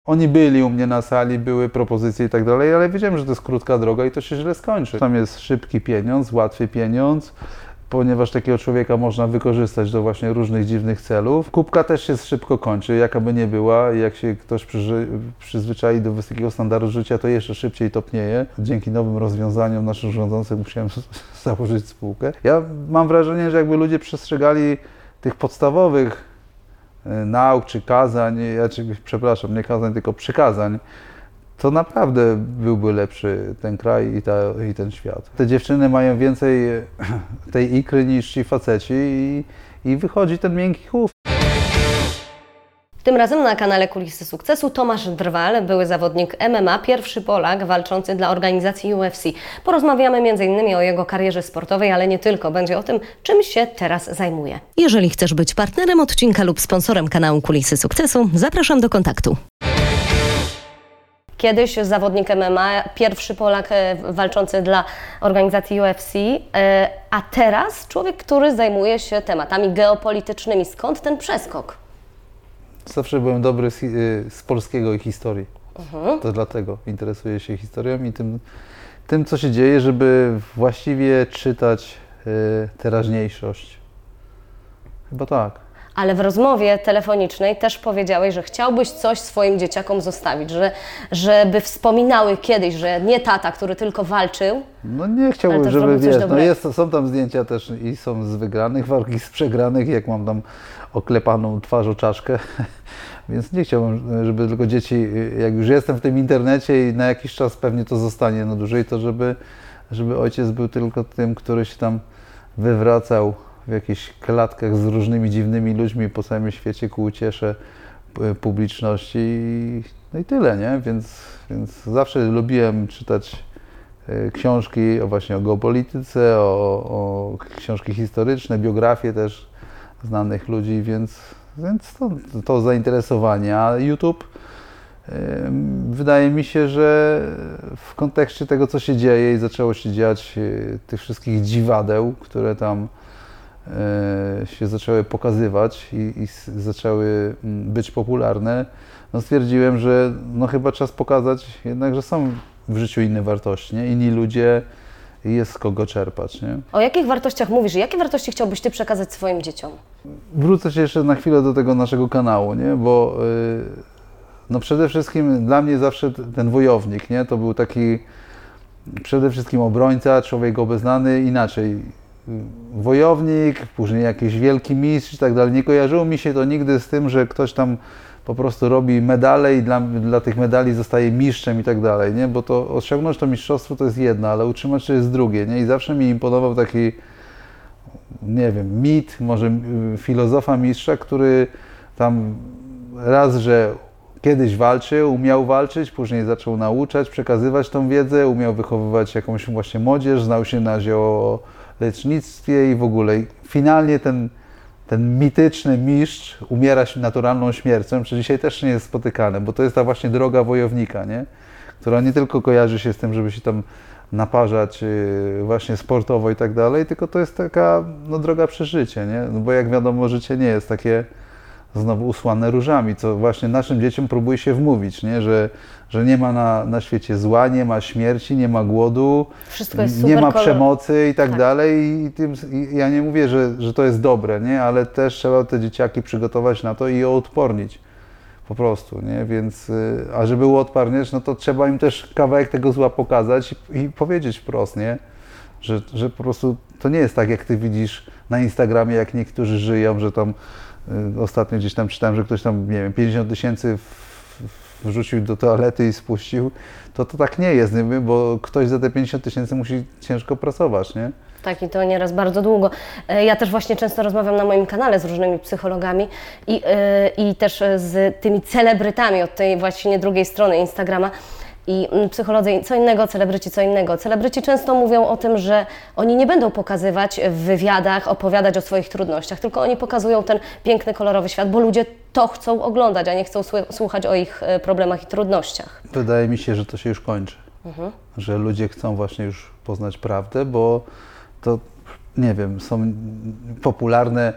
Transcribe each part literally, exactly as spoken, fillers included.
Oni byli u mnie na sali, były propozycje i tak dalej, ale wiedziałem, że to jest krótka droga i to się źle skończy. Tam jest szybki pieniądz, łatwy pieniądz, ponieważ takiego człowieka można wykorzystać do właśnie różnych dziwnych celów. Kubka też się szybko kończy, jaka by nie była. Jak się ktoś przyży, przyzwyczai do wysokiego standardu życia, to jeszcze szybciej topnieje. Dzięki nowym rozwiązaniom naszych rządzących musiałem założyć spółkę. Ja mam wrażenie, że jakby ludzie przestrzegali tych podstawowych nauk czy kazań, ja, czy, przepraszam, nie kazań, tylko przykazań, to naprawdę byłby lepszy ten kraj i, ta, i ten świat. Te dziewczyny mają więcej tej ikry niż ci faceci i, i wychodzi ten miękki chłop. Tym razem na kanale Kulisy Sukcesu Tomasz Drwal, były zawodnik M M A, pierwszy Polak walczący dla organizacji U F C. Porozmawiamy między innymi o jego karierze sportowej, ale nie tylko. Będzie o tym, czym się teraz zajmuje. Jeżeli chcesz być partnerem odcinka lub sponsorem kanału Kulisy Sukcesu, zapraszam do kontaktu. Kiedyś zawodnik M M A, pierwszy Polak walczący dla organizacji U F C, a teraz człowiek, który zajmuje się tematami geopolitycznymi. Skąd ten przeskok? Zawsze byłem dobry z, z polskiego i historii. Mhm. To dlatego interesuję się historią i tym, tym, co się dzieje, żeby właściwie czytać y, teraźniejszość. Chyba tak. Ale w rozmowie telefonicznej też powiedziałeś, że chciałbyś coś swoim dzieciakom zostawić, że, żeby wspominały kiedyś, że nie tata, który tylko walczył. No nie chciałbym, żeby wiesz, no jest, są tam zdjęcia też i są z wygranych walk i z przegranych, jak mam tam oklepaną twarz o czaszkę, więc nie chciałbym, żeby tylko dzieci, jak już jestem w tym internecie i na jakiś czas pewnie to zostanie na dłużej, to żeby, żeby ojciec był tylko tym, który się tam wywracał w jakichś klatkach z różnymi dziwnymi ludźmi po całym świecie ku uciesze publiczności i, no i tyle, nie? Więc, więc zawsze lubiłem czytać książki o właśnie o geopolityce, o, o książki historyczne, biografie też znanych ludzi, więc, więc to, to zainteresowanie. A YouTube yy, wydaje mi się, że w kontekście tego, co się dzieje i zaczęło się dziać, yy, tych wszystkich dziwadeł, które tam yy, się zaczęły pokazywać i, i zaczęły być popularne, no stwierdziłem, że no chyba czas pokazać jednak, że są w życiu inne wartości, nie? Inni ludzie i jest z kogo czerpać, nie? O jakich wartościach mówisz? Jakie wartości chciałbyś Ty przekazać swoim dzieciom? Wrócę się jeszcze na chwilę do tego naszego kanału, nie? Bo yy, no przede wszystkim dla mnie zawsze ten wojownik, nie? To był taki przede wszystkim obrońca, człowiek obeznany, inaczej. Wojownik, później jakiś wielki mistrz i tak dalej. Nie kojarzyło mi się to nigdy z tym, że ktoś tam po prostu robi medale i dla, dla tych medali zostaje mistrzem i tak dalej, nie? Bo to osiągnąć to mistrzostwo to jest jedno, ale utrzymać to jest drugie, nie? I zawsze mi imponował taki, nie wiem, mit, może filozofa mistrza, który tam raz, że kiedyś walczył, umiał walczyć, później zaczął nauczać, przekazywać tą wiedzę, umiał wychowywać jakąś właśnie młodzież, znał się na ziołolecznictwie i w ogóle. I finalnie ten Ten mityczny mistrz umiera naturalną śmiercią, czy dzisiaj też nie jest spotykane, bo to jest ta właśnie droga wojownika, nie? Która nie tylko kojarzy się z tym, żeby się tam naparzać właśnie sportowo i tak dalej, tylko to jest taka no, droga przeżycia, nie? No bo jak wiadomo, życie nie jest takie znowu usłane różami, co właśnie naszym dzieciom próbuje się wmówić, nie? Że, że nie ma na, na świecie zła, nie ma śmierci, nie ma głodu, Wszystko jest nie super ma kolor... przemocy i tak, tak. dalej. I, tym, I ja nie mówię, że, że to jest dobre, nie? Ale też trzeba te dzieciaki przygotować na to i je odpornić. Po prostu, nie? Więc, a żeby uodparniać, no to trzeba im też kawałek tego zła pokazać i, i powiedzieć wprost, nie? Że, że po prostu to nie jest tak, jak ty widzisz na Instagramie, jak niektórzy żyją, że tam y, ostatnio gdzieś tam czytałem, że ktoś tam, nie wiem, pięćdziesiąt tysięcy wrzucił do toalety i spuścił, to to tak nie jest, nie? Bo ktoś za te pięćdziesiąt tysięcy musi ciężko pracować, nie? Tak, i to nieraz bardzo długo. Ja też właśnie często rozmawiam na moim kanale z różnymi psychologami i, yy, i też z tymi celebrytami od tej właśnie drugiej strony Instagrama. I psycholodzy co innego, celebryci co innego. Celebryci często mówią o tym, że oni nie będą pokazywać w wywiadach, opowiadać o swoich trudnościach, tylko oni pokazują ten piękny, kolorowy świat, bo ludzie to chcą oglądać, a nie chcą słuchać o ich problemach i trudnościach. Wydaje mi się, że to się już kończy. Mhm. Że ludzie chcą właśnie już poznać prawdę, bo to, nie wiem, są popularne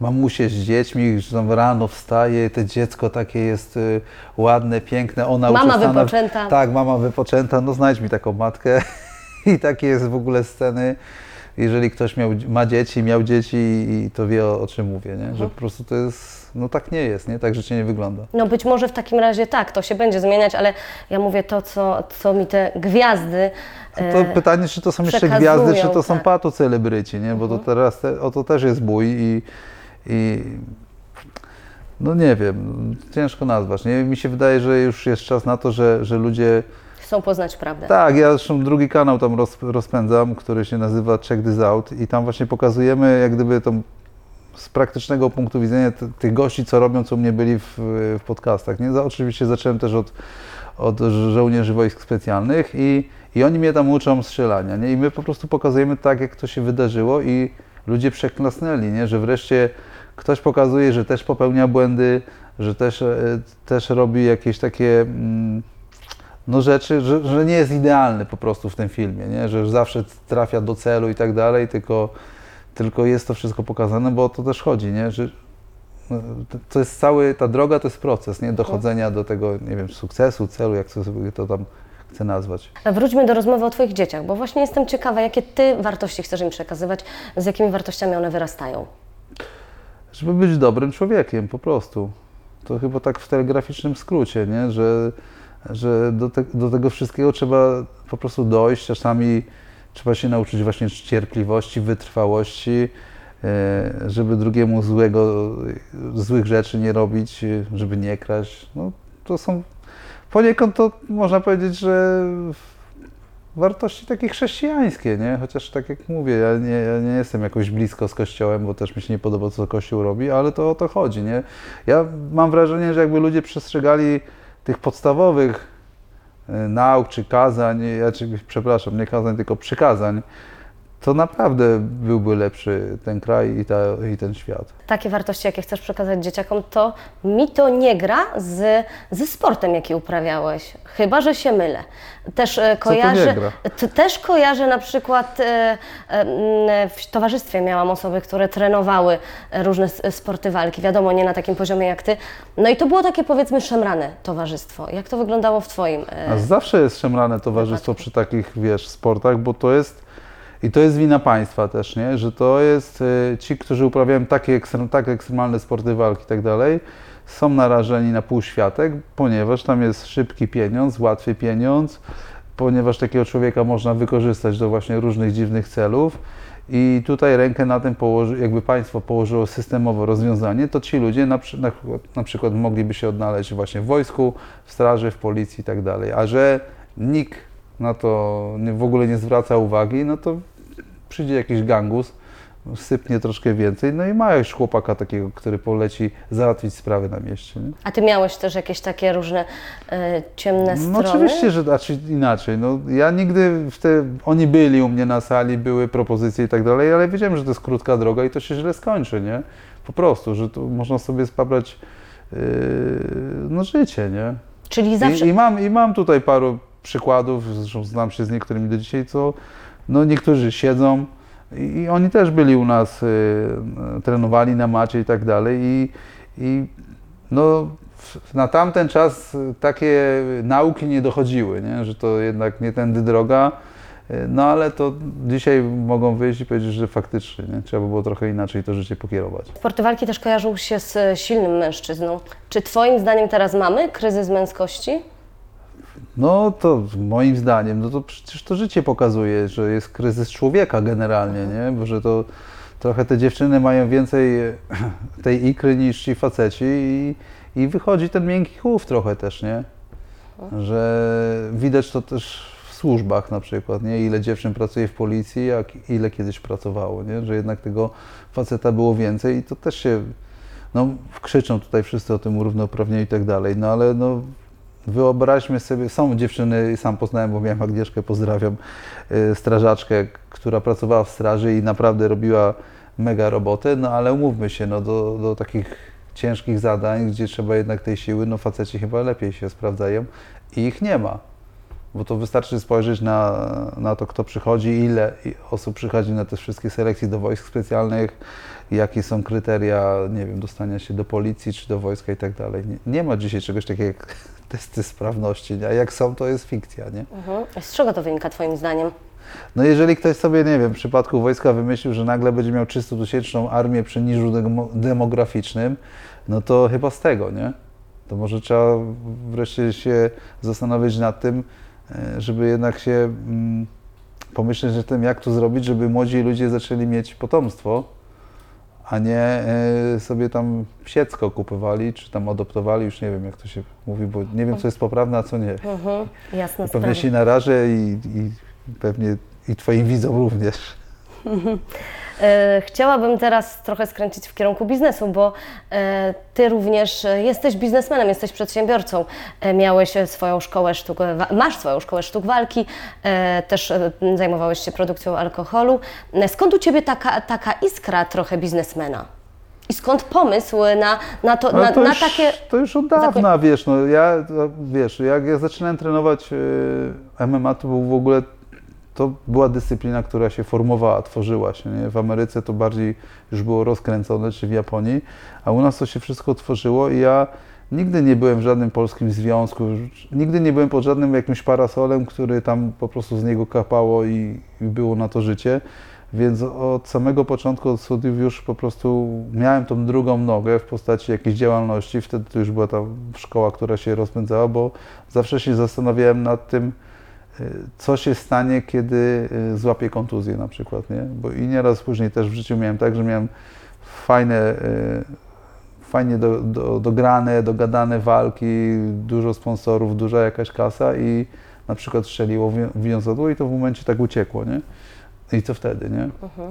mamusie z dziećmi, że tam rano wstaje, to dziecko takie jest y, ładne, piękne, ona Mama uczesana. wypoczęta. Tak, mama wypoczęta, no znajdź mi taką matkę. I takie jest w ogóle sceny, jeżeli ktoś miał, ma dzieci, miał dzieci i to wie o, o czym mówię, nie? Że po prostu to jest, no tak nie jest, nie? Tak życie nie wygląda. No być może w takim razie tak, to się będzie zmieniać, ale ja mówię to, co, co mi te gwiazdy To e, pytanie, czy to są jeszcze przekazują, gwiazdy, czy to są tak. patocelebryci, nie? Bo to teraz, te, o to też jest bój i, i no nie wiem, ciężko nazwać, nie? Mi się wydaje, że już jest czas na to, że, że ludzie, chcą poznać prawdę. tak, ja zresztą drugi kanał tam roz, rozpędzam, który się nazywa Check This Out i tam właśnie pokazujemy jak gdyby to z praktycznego punktu widzenia t- tych gości, co robią, co u mnie byli w, w podcastach, nie? Za, oczywiście zacząłem też od, od żołnierzy wojsk specjalnych i, i oni mnie tam uczą strzelania, nie? I my po prostu pokazujemy tak, jak to się wydarzyło i ludzie przeklasnęli, nie? Że wreszcie ktoś pokazuje, że też popełnia błędy, że też, e, też robi jakieś takie mm, no rzeczy, że, że nie jest idealny po prostu w tym filmie, nie? Że zawsze trafia do celu i tak dalej, tylko, tylko jest to wszystko pokazane, bo o to też chodzi, nie? Że no, to, to jest cały, ta droga to jest proces, nie? Dochodzenia do tego, nie wiem, sukcesu, celu, jak sobie to tam chcę nazwać. Wróćmy do rozmowy o Twoich dzieciach, bo właśnie jestem ciekawa, jakie Ty wartości chcesz im przekazywać, z jakimi wartościami one wyrastają. Żeby być dobrym człowiekiem, po prostu. To chyba tak w telegraficznym skrócie, nie? Że, że do, te, do tego wszystkiego trzeba po prostu dojść. Czasami trzeba się nauczyć właśnie cierpliwości, wytrwałości, e, żeby drugiemu złego, złych rzeczy nie robić, żeby nie kraść. No, to są poniekąd to można powiedzieć, że wartości takie chrześcijańskie, nie? Chociaż tak jak mówię, ja nie, ja nie jestem jakoś blisko z Kościołem, bo też mi się nie podoba, co Kościół robi, ale to o to chodzi, nie? Ja mam wrażenie, że jakby ludzie przestrzegali tych podstawowych y, nauk czy kazań, ja, czy, przepraszam, nie kazań, tylko przykazań, to naprawdę byłby lepszy ten kraj i, ta, i ten świat. Takie wartości, jakie chcesz przekazać dzieciakom, to mi to nie gra z, ze sportem, jaki uprawiałeś. Chyba że się mylę. Też e, Co to nie kojarzę, gra? t- też kojarzę na przykład e, e, m, w towarzystwie miałam osoby, które trenowały różne s- sporty walki. Wiadomo, nie na takim poziomie jak ty. No i to było takie, powiedzmy, szemrane towarzystwo. Jak to wyglądało w twoim? e, A zawsze jest szemrane towarzystwo przy takich, wiesz, sportach, bo to jest i to jest wina państwa też, nie? Że to jest y, ci, którzy uprawiają takie, ekstrem, tak ekstremalne sporty walki i tak dalej, są narażeni na półświatek, ponieważ tam jest szybki pieniądz, łatwy pieniądz, ponieważ takiego człowieka można wykorzystać do właśnie różnych dziwnych celów i tutaj rękę na tym położy, jakby państwo położyło systemowe rozwiązanie, to ci ludzie na, przy- na, na przykład mogliby się odnaleźć właśnie w wojsku, w straży, w policji i tak dalej, a że nikt na to nie, w ogóle nie zwraca uwagi, no to przyjdzie jakiś gangus, sypnie troszkę więcej, no i ma już chłopaka takiego, który poleci załatwić sprawy na mieście. Nie? A ty miałeś też jakieś takie różne e, ciemne strony? No oczywiście, że znaczy inaczej. No, ja nigdy w te, oni byli u mnie na sali, były propozycje i tak dalej, ale wiedziałem, że to jest krótka droga i to się źle skończy, nie? Po prostu, że tu można sobie spabrać yy, no życie, nie? Czyli zawsze... I, i, mam, I mam tutaj paru przykładów, zresztą znam się z niektórymi do dzisiaj, co no niektórzy siedzą i, i oni też byli u nas, y, trenowali na macie i tak dalej i, i no w, na tamten czas takie nauki nie dochodziły, nie? Że to jednak nie tędy droga, y, no ale to dzisiaj mogą wyjść i powiedzieć, że faktycznie nie? Trzeba by było trochę inaczej to życie pokierować. Sporty walki też kojarzą się z silnym mężczyzną. Czy twoim zdaniem teraz mamy kryzys męskości? No to moim zdaniem, no to przecież to życie pokazuje, że jest kryzys człowieka generalnie, nie? Bo że to trochę te dziewczyny mają więcej tej ikry niż ci faceci i, i wychodzi ten miękki chłów trochę też, nie? Że widać to też w służbach na przykład, nie? Ile dziewczyn pracuje w policji, jak ile kiedyś pracowało, nie? Że jednak tego faceta było więcej i to też się, no krzyczą tutaj wszyscy o tym równouprawnieniu i tak dalej, no ale no wyobraźmy sobie, są dziewczyny, sam poznałem, bo miałem Agnieszkę, pozdrawiam, strażaczkę, która pracowała w straży i naprawdę robiła mega robotę, no ale umówmy się, no do, do takich ciężkich zadań, gdzie trzeba jednak tej siły, no faceci chyba lepiej się sprawdzają i ich nie ma. Bo to wystarczy spojrzeć na, na to, kto przychodzi, ile osób przychodzi na te wszystkie selekcje do wojsk specjalnych, jakie są kryteria, nie wiem, dostania się do policji czy do wojska i tak dalej. Nie, nie ma dzisiaj czegoś takiego jak testy sprawności, nie? A jak są, to jest fikcja, nie? Mhm. Z czego to wynika Twoim zdaniem? No jeżeli ktoś sobie, nie wiem, w przypadku wojska wymyślił, że nagle będzie miał trzystutysięczną armię przy niżu demo- demograficznym, no to chyba z tego, nie? To może trzeba wreszcie się zastanowić nad tym, żeby jednak się mm, pomyśleć nad tym, jak to zrobić, żeby młodzi ludzie zaczęli mieć potomstwo, a nie y, sobie tam psiecko kupowali, czy tam adoptowali, już nie wiem, jak to się mówi, bo nie wiem, co jest poprawne, a co nie. Mhm. Jasna Pewnie sprawa. się narażę i, i pewnie i Twoim widzom również. E, Chciałabym teraz trochę skręcić w kierunku biznesu, bo e, Ty również e, jesteś biznesmenem, jesteś przedsiębiorcą. E, Miałeś e, swoją szkołę sztuk, wa- masz swoją szkołę sztuk walki, e, też e, zajmowałeś się produkcją alkoholu. E, Skąd u Ciebie taka, taka iskra trochę biznesmena? I skąd pomysł na, na, to, Ale na, to, na już, takie... to już od dawna, wiesz, no ja, to, wiesz, jak ja zaczynałem trenować y, M M A, to był w ogóle, to była dyscyplina, która się formowała, tworzyła się, nie? W Ameryce to bardziej już było rozkręcone, czy w Japonii, a u nas to się wszystko tworzyło i ja nigdy nie byłem w żadnym polskim związku, nigdy nie byłem pod żadnym jakimś parasolem, który tam po prostu z niego kapało i, i było na to życie. Więc od samego początku, od studiów już po prostu miałem tą drugą nogę w postaci jakiejś działalności. Wtedy to już była ta szkoła, która się rozpędzała, bo zawsze się zastanawiałem nad tym, co się stanie, kiedy złapię kontuzję na przykład, nie? Bo i nieraz później też w życiu miałem tak, że miałem fajne, fajnie do, do, dograne, dogadane walki, dużo sponsorów, duża jakaś kasa i na przykład strzeliło wiązadło i to w momencie tak uciekło, nie? I co wtedy, nie? Mhm.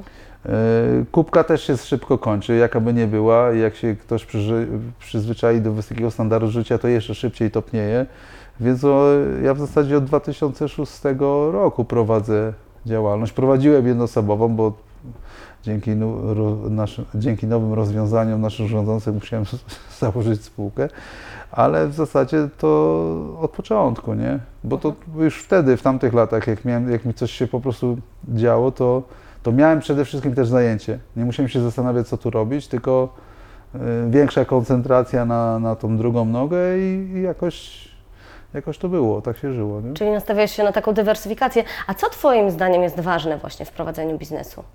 Kubka też się szybko kończy, jaka by nie była. Jak się ktoś przyży, przyzwyczai do wysokiego standardu życia, to jeszcze szybciej topnieje. Więc o, ja w zasadzie od dwa tysiące szóstego roku prowadzę działalność. Prowadziłem jednoosobową, bo dzięki, nu, ro, naszym, dzięki nowym rozwiązaniom naszych rządzących musiałem założyć spółkę. Ale w zasadzie to od początku, nie? Bo to już wtedy, w tamtych latach, jak, miałem, jak mi coś się po prostu działo, to, to miałem przede wszystkim też zajęcie. Nie musiałem się zastanawiać, co tu robić, tylko y, większa koncentracja na, na tą drugą nogę i, i jakoś, jakoś to było, tak się żyło, nie? Czyli nastawiałeś się na taką dywersyfikację. A co Twoim zdaniem jest ważne właśnie w prowadzeniu biznesu?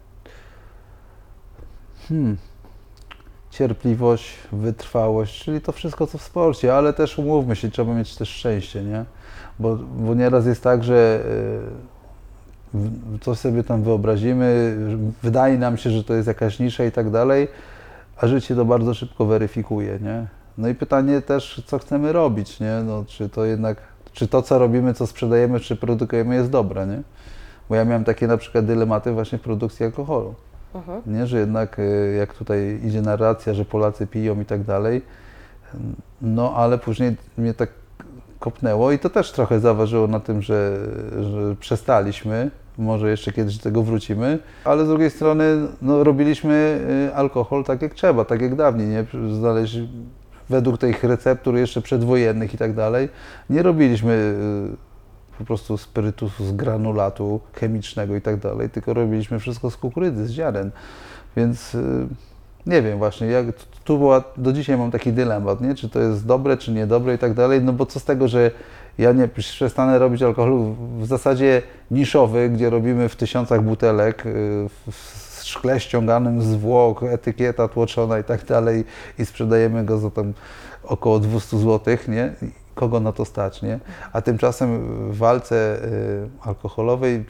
Hmm. Cierpliwość, wytrwałość, czyli to wszystko, co w sporcie, ale też umówmy się, trzeba mieć też szczęście, nie? Bo, bo nieraz jest tak, że y, coś sobie tam wyobrazimy, wydaje nam się, że to jest jakaś nisza i tak dalej, a życie to bardzo szybko weryfikuje, nie? No i pytanie też, co chcemy robić, nie? No, czy to jednak, czy to, co robimy, co sprzedajemy, czy produkujemy, jest dobre, nie? Bo ja miałem takie na przykład dylematy właśnie w produkcji alkoholu. Mhm. Nie, że jednak y, jak tutaj idzie narracja, że Polacy piją i tak dalej, no ale później mnie tak kopnęło i to też trochę zaważyło na tym, że, że przestaliśmy, może jeszcze kiedyś do tego wrócimy, ale z drugiej strony no, robiliśmy y, alkohol tak jak trzeba, tak jak dawniej, nie? Znaleźć według tych receptur jeszcze przedwojennych i tak dalej, nie robiliśmy y, po prostu spirytusu z granulatu chemicznego i tak dalej, tylko robiliśmy wszystko z kukurydzy, z ziaren. Więc y, nie wiem właśnie, jak tu była, do dzisiaj mam taki dylemat, nie? Czy to jest dobre, czy niedobre i tak dalej, no bo co z tego, że ja nie przestanę robić alkoholu w zasadzie niszowy, gdzie robimy w tysiącach butelek, y, w, w szkle ściąganym z Włoch, etykieta tłoczona i tak dalej i sprzedajemy go za tam około dwieście złotych, nie? Kogo na to stać, nie? A tymczasem w walce y, alkoholowej,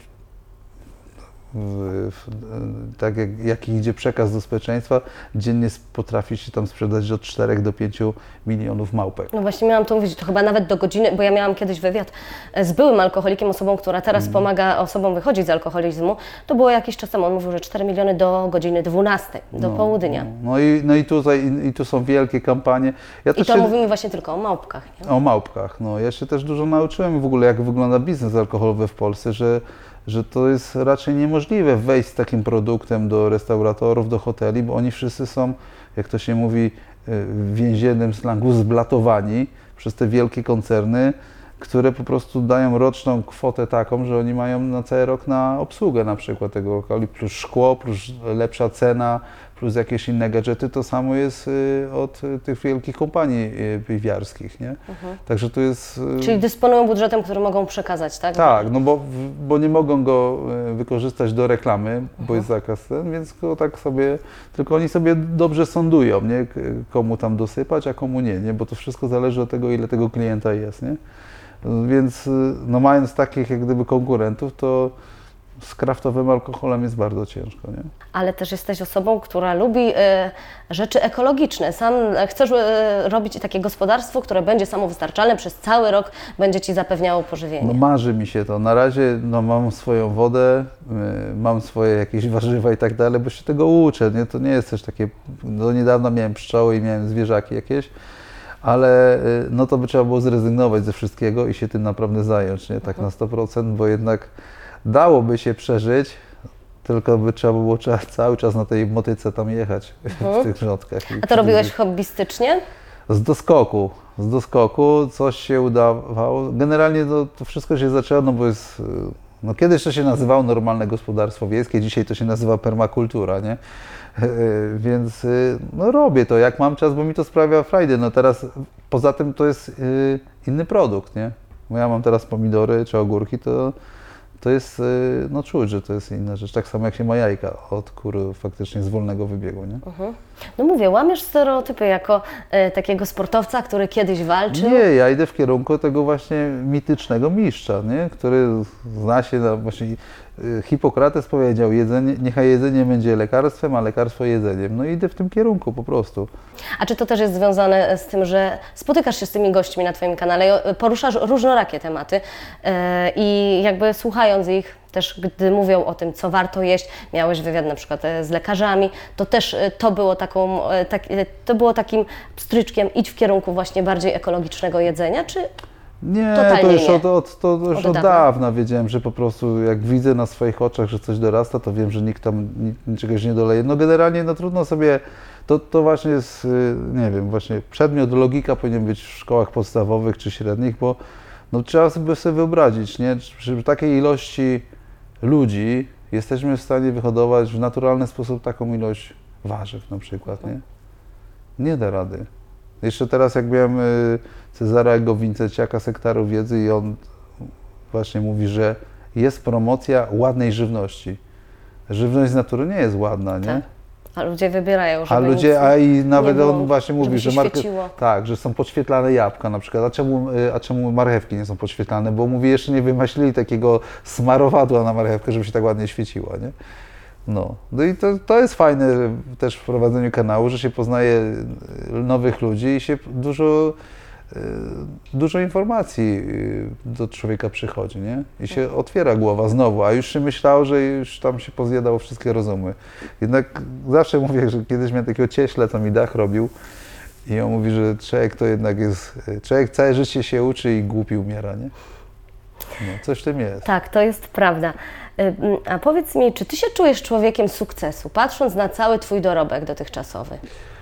w, w, tak jak, jaki idzie przekaz do społeczeństwa, dziennie potrafi się tam sprzedać od czterech do pięciu milionów małpek. No właśnie miałam to mówić, to chyba nawet do godziny, bo ja miałam kiedyś wywiad z byłym alkoholikiem, osobą, która teraz Mm. pomaga osobom wychodzić z alkoholizmu. To było jakiś czas temu, on mówił, że cztery miliony do godziny dwunastej, do No, południa. No, no, i, no i, tutaj, i, i tu są wielkie kampanie. Ja I też to się, mówimy właśnie tylko o małpkach, nie? o małpkach. No, ja się też dużo nauczyłem w ogóle, jak wygląda biznes alkoholowy w Polsce, że że to jest raczej niemożliwe wejść z takim produktem do restauratorów, do hoteli, bo oni wszyscy są, jak to się mówi w więziennym slangu, zblatowani przez te wielkie koncerny, które po prostu dają roczną kwotę taką, że oni mają na cały rok na obsługę na przykład tego lokalu, plus szkło, plus lepsza cena, plus jakieś inne gadżety. To samo jest y, od y, tych wielkich kompanii y, piwiarskich, nie? Mhm. Także to jest... y, Czyli dysponują budżetem, który mogą przekazać, tak? Tak, no bo, bo nie mogą go y, wykorzystać do reklamy, bo Mhm. jest zakaz ten, więc go tak sobie, tylko oni sobie dobrze sądują, nie? K- Komu tam dosypać, a komu nie, nie? Bo to wszystko zależy od tego, ile tego klienta jest, nie? Więc y, no mając takich jak gdyby konkurentów, to z kraftowym alkoholem jest bardzo ciężko, nie? Ale też jesteś osobą, która lubi e, rzeczy ekologiczne. Sam e, chcesz e, robić takie gospodarstwo, które będzie samowystarczalne, przez cały rok będzie Ci zapewniało pożywienie. No marzy mi się to. Na razie no, mam swoją wodę, y, mam swoje jakieś warzywa i tak dalej, bo się tego uczę, nie? To nie jest też takie, do niedawna miałem pszczoły i miałem zwierzaki jakieś, ale y, no to by trzeba było zrezygnować ze wszystkiego i się tym naprawdę zająć, nie? Tak na sto procent, bo jednak dałoby się przeżyć, tylko by trzeba było trzeba cały czas na tej motyce tam jechać w tych rządkach. i A to robiłeś przyjeździć. hobbystycznie? Z doskoku, z doskoku coś się udawało. Generalnie to, to wszystko się zaczęło, no bo jest, y, no kiedyś to się nazywało normalne gospodarstwo wiejskie, dzisiaj to się nazywa permakultura, nie? Y, Więc y, no robię to jak mam czas, bo mi to sprawia frajdę. No teraz poza tym to jest y, inny produkt, nie? Bo ja mam teraz pomidory czy ogórki, to to jest, y, no czuć, że to jest inna rzecz. Tak samo jak się ma jajka od kur faktycznie z wolnego wybiegu, nie? Mhm. No mówię, łamiesz stereotypy jako e, takiego sportowca, który kiedyś walczył. Nie, ja idę w kierunku tego właśnie mitycznego mistrza, nie? Który zna się na właśnie... y, Hipokrates powiedział, jedzenie, niechaj jedzenie będzie lekarstwem, a lekarstwo jedzeniem. No i idę w tym kierunku po prostu. A czy to też jest związane z tym, że spotykasz się z tymi gośćmi na Twoim kanale, e, poruszasz różnorakie tematy e, i jakby słuchając ich, też gdy mówią o tym, co warto jeść, miałeś wywiad na przykład e, z lekarzami, to też e, to było, taką, e, tak, e, to było takim pstryczkiem, idź w kierunku właśnie bardziej ekologicznego jedzenia, czy Nie, Totalnie to już, nie. Od, od, to już Od od, dawna. dawna wiedziałem, że po prostu jak widzę na swoich oczach, że coś dorasta, to wiem, że nikt tam ni- niczegoś nie doleje. No generalnie no trudno sobie, to, to właśnie jest, y, nie wiem, właśnie przedmiot logika powinien być w szkołach podstawowych czy średnich, bo no trzeba sobie, sobie wyobrazić, nie? Przy takiej ilości ludzi jesteśmy w stanie wyhodować w naturalny sposób taką ilość warzyw na przykład, nie? Nie da rady. Jeszcze teraz jak miałem y, Cezarego Winceciaka z Hektaru Wiedzy i on właśnie mówi, że jest promocja ładnej żywności. Żywność z natury nie jest ładna, nie? Tak. A ludzie wybierają, żeby A ludzie, nic a i nawet nie było, on właśnie mówi, żeby się że marche- świeciło. tak, że są podświetlane jabłka na przykład. A czemu, y, a czemu marchewki nie są podświetlane? Bo mówi, jeszcze nie wymyślili takiego smarowadła na marchewkę, żeby się tak ładnie świeciła, nie? No, no i to, to jest fajne też w prowadzeniu kanału, że się poznaje y, nowych ludzi i się dużo, y, dużo informacji y, do człowieka przychodzi, nie? I się otwiera głowa znowu, a już się myślało, że już tam się pozjadało wszystkie rozumy. Jednak zawsze mówię, że kiedyś miałem takiego cieśla, co mi dach robił i on mówi, że człowiek to jednak jest, człowiek całe życie się uczy i głupi umiera, nie? No, coś w tym jest. Tak, to jest prawda. Ym, A powiedz mi, czy Ty się czujesz człowiekiem sukcesu, patrząc na cały Twój dorobek dotychczasowy?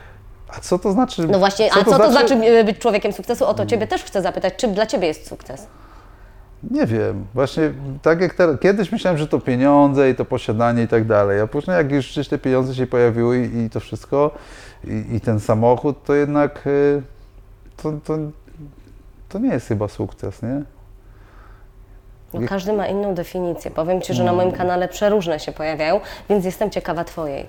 A co to znaczy? No właśnie, a co to znaczy y, być człowiekiem sukcesu? O to Ciebie też chcę zapytać, czym dla Ciebie jest sukces? Nie wiem, właśnie tak jak teraz, kiedyś myślałem, że to pieniądze i to posiadanie i tak dalej, a później jak już gdzieś te pieniądze się pojawiły i, i to wszystko, i, i ten samochód, to jednak y, to, to, to nie jest chyba sukces, nie? No, każdy ma inną definicję. Powiem Ci, że na moim kanale przeróżne się pojawiają, więc jestem ciekawa Twojej.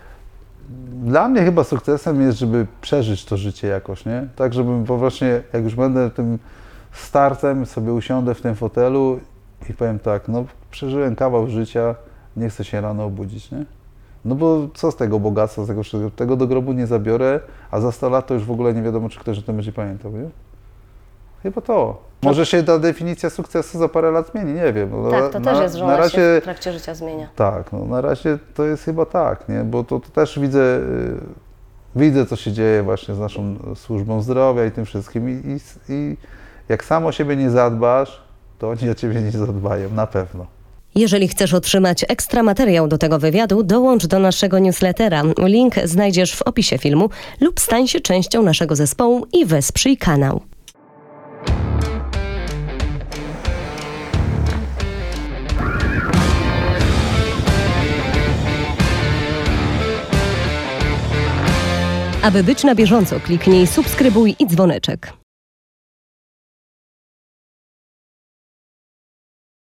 Dla mnie chyba sukcesem jest, żeby przeżyć to życie jakoś, nie? Tak, żebym po właśnie, jak już będę tym starcem, sobie usiądę w tym fotelu i powiem tak, no przeżyłem kawał życia, nie chcę się rano obudzić, nie? No bo co z tego bogactwa, z tego wszystkiego? Tego do grobu nie zabiorę, a za sto lat to już w ogóle nie wiadomo, czy ktoś o tym będzie pamiętał, nie? Chyba to. Może się ta definicja sukcesu za parę lat zmieni, nie wiem. No, Tak, to na, też jest, że na ona razie, się w trakcie życia zmienia. Tak, no na razie to jest chyba tak, nie? Bo to, to też widzę, y, widzę, co się dzieje właśnie z naszą służbą zdrowia i tym wszystkim i, i, i jak sam o siebie nie zadbasz, to oni o ciebie nie zadbają, na pewno. Jeżeli chcesz otrzymać ekstra materiał do tego wywiadu, dołącz do naszego newslettera. Link znajdziesz w opisie filmu lub stań się częścią naszego zespołu i wesprzyj kanał. Aby być na bieżąco, kliknij subskrybuj i dzwoneczek.